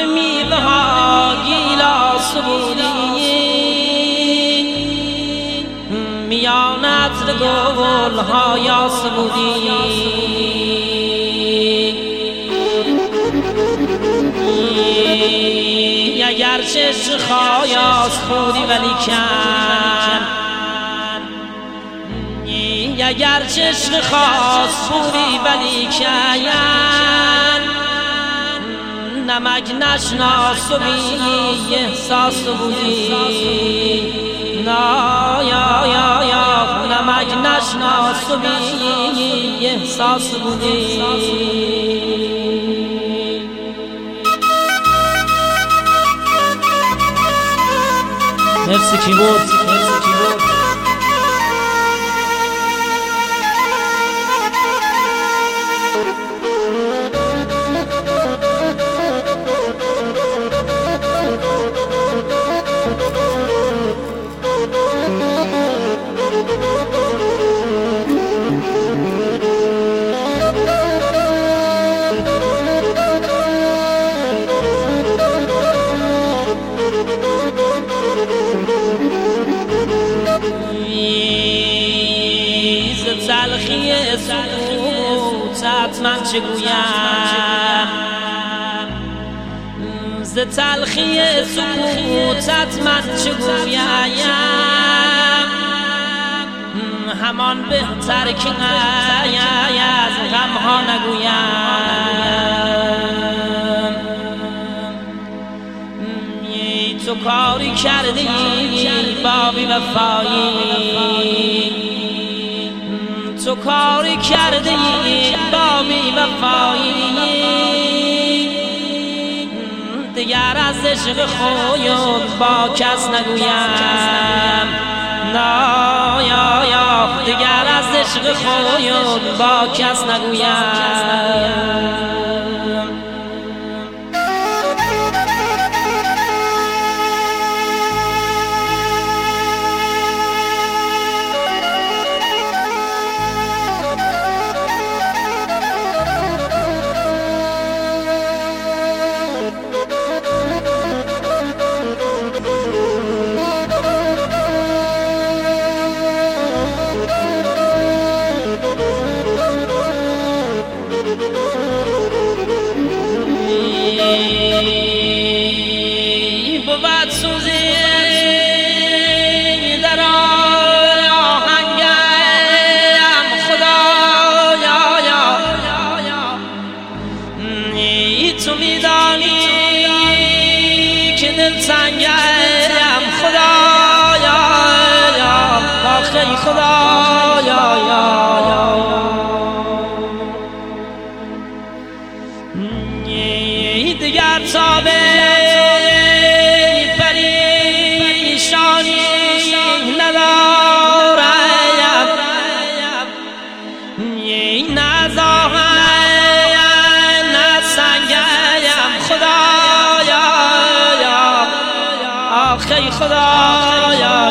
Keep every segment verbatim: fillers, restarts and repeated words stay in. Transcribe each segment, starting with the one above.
میوه ها گیلاس بودی، میان عطر گل ها یاس بودی. اگر چشم خایاس بودی ولی کن، اگر چشم خاص بودی ولی کن، نمک نشناس و بی احساس بودی. نا یا یا یا نمک نشناس و بی احساس بودی. مرسی کیبورد، مرسی کیبورد. تلخی سکوتت من چه گویم، ز تلخی سکوتت من چه گویم، همان بهتر که از غمها نگویم. تو کاری کردی با بی وفایی، تو کاری کرده ای با بی وفایی، دیگر از عشق خود با کس نگویم. نا یا یا دیگر از عشق خود با کس نگویم. بود سوزی در آهنگم خدایا، تو میدانی که دلتنگم خدایا، آخه خدایا. دیگر تابه پریشانی ندارم، نه زاهم نه سنگم خدایا، آخه خدایا.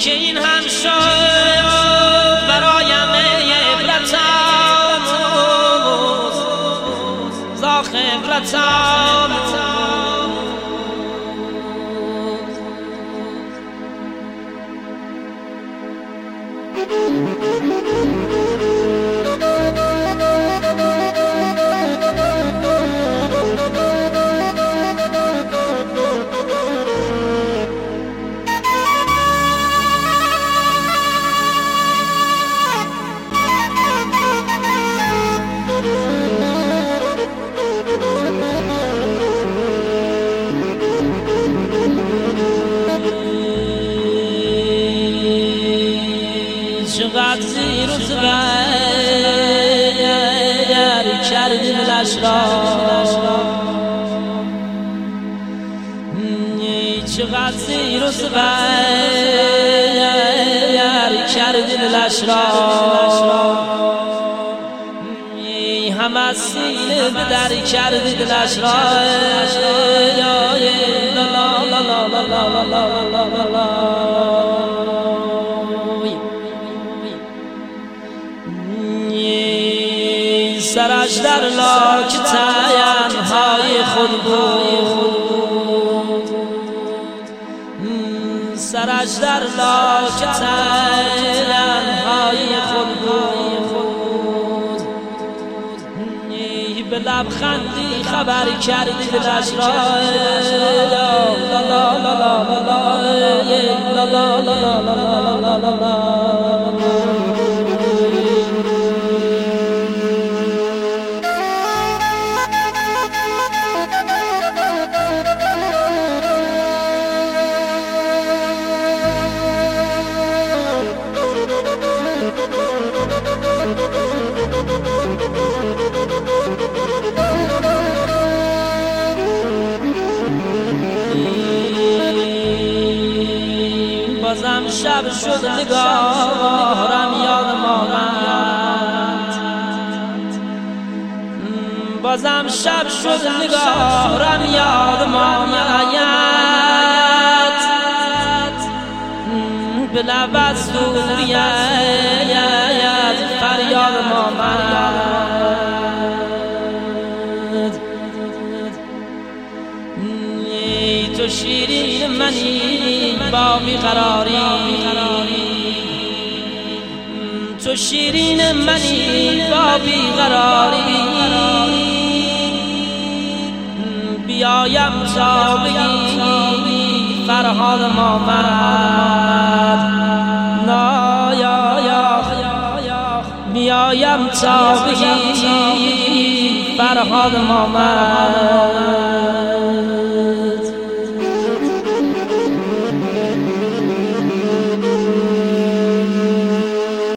که این هم شد برایم عبرت آموز زا خبرت آموز چقدر زیر و زبر کردی دلش را چقدر زیر و زبر کردی دلش را هم از سینه به در کردی دلش را لا لا لا لا لا لا لا سرش در لاک تنهای خود بود سرش در لاک تنهای خود بود به لبخندی خبر کردی دلش را لا لا لا لا لا لا لا لا بازم شب شد نگارم یادم آمد بازم شب شد نگارم یادم آمد به لب از دوریت فریادم آمد تو شیرین منی با بیقراری تو شیرین منی با بیقراری بیایم تا بگی فرهادم آمد نا یا یا بیایم تا بگی فرهادم آمد